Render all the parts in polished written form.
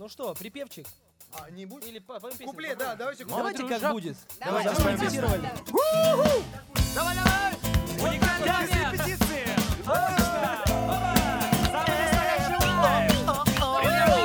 Ну что, припевчик? Не будет? Или поем песню? Куплет, да, давайте куплет. Давайте как будет. Давай, Давай, давай, репетировали. Давай, давай! Уникальный момент! Репетиции! Самый настоящий лайв! Премьер-министр!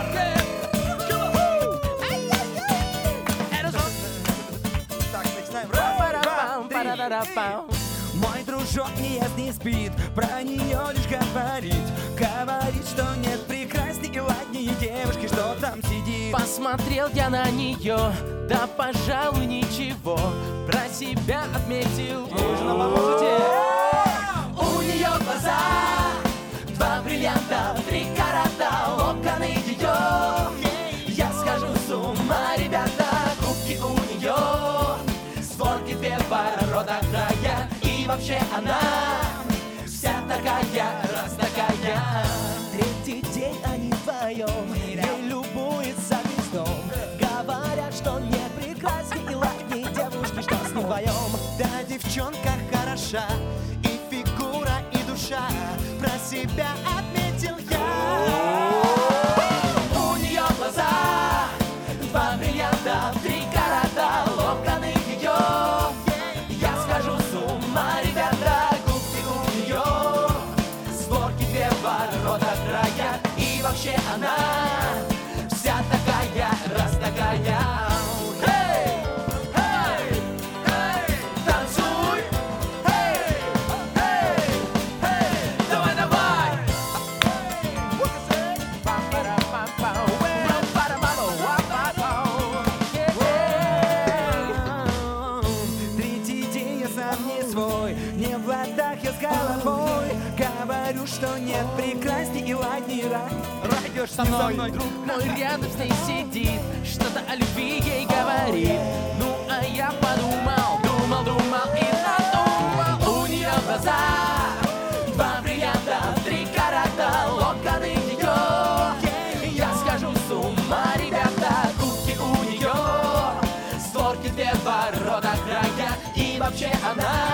Так, начинаем. Раз, Мой дружок не ест, не спит, про нее лишь говорит. Говорит, что нет прекрасней и ладнее девушки, что там сидит. Посмотрел я на нее, да пожалуй ничего. Про себя отметил, нужно поможете. У нее глаза, 2 бриллианта, 3 карата, локоны ее. Я схожу с ума, ребята, губки у нее, створки 2 ворота края. И вообще она вся такая, раз такая. Третий день они вдвоем, ей любуется гнездом. Говорят, что нет прекрасней и ладней девушки, что с ним вдвоем. Да, девчонка хороша, и фигура, и душа, про себя отметил я. У нее глаза, 2 бриллианта, 3 карата, локоны ее. Я схожу с ума, ребята, губки у нее, створки 2 ворота края. И вообще она вся такая, раз такая. Эй, эй, эй, танцуй, эй, эй, эй, давай, давай. Третий день я сам не свой, не в ладах я с головой. Говорю, что нет прекрасней и ладней Радио со мной. Друг мой рядом с ней сидит, что-то о любви ей говорит. Ну а я подумал, думал и надумал. У нее глаза, 2 бриллианта, 3 карата, локоны ее. Я схожу с ума, ребята, губки у нее, створки 2 ворота края. И вообще она